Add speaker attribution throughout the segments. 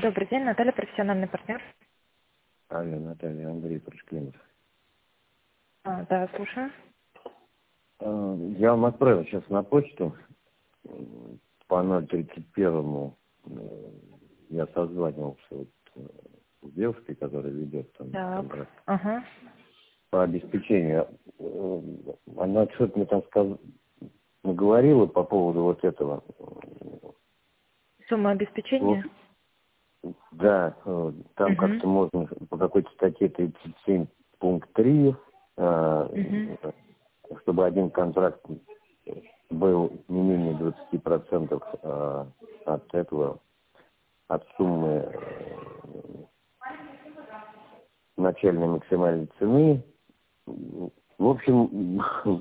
Speaker 1: Добрый день, Наталья, профессиональный партнер.
Speaker 2: Алло, Наталья, Андрей Прышклинов.
Speaker 1: Да, слушаю.
Speaker 2: Я вам отправил сейчас на почту по 031. Я созванивался с девушкой, которая ведет там
Speaker 1: Так, ага.
Speaker 2: по обеспечению. Она что-то мне там говорила по поводу вот этого.
Speaker 1: Сумма обеспечения?
Speaker 2: Да, там как-то можно по какой-то статье 37 пункт 3, чтобы один контракт был не менее 20% от этого, от суммы начальной максимальной цены. В общем,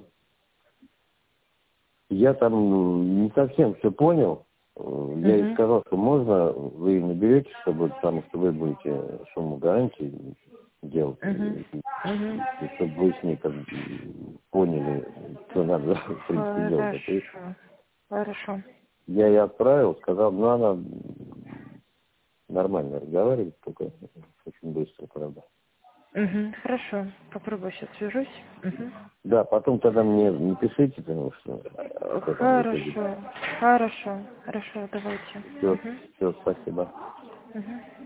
Speaker 2: я там не совсем все понял. Я ей сказал, что можно, вы наберете, чтобы вы будете сумму гарантии делать, и чтобы вы с ней поняли, что надо, в принципе, делать.
Speaker 1: Хорошо.
Speaker 2: Я ей отправил, сказал, она нормально разговаривает, только очень быстро, правда.
Speaker 1: Хорошо, попробую сейчас свяжусь.
Speaker 2: Да, потом тогда мне не пишите, потому что...
Speaker 1: Хорошо, давайте.
Speaker 2: Все, спасибо.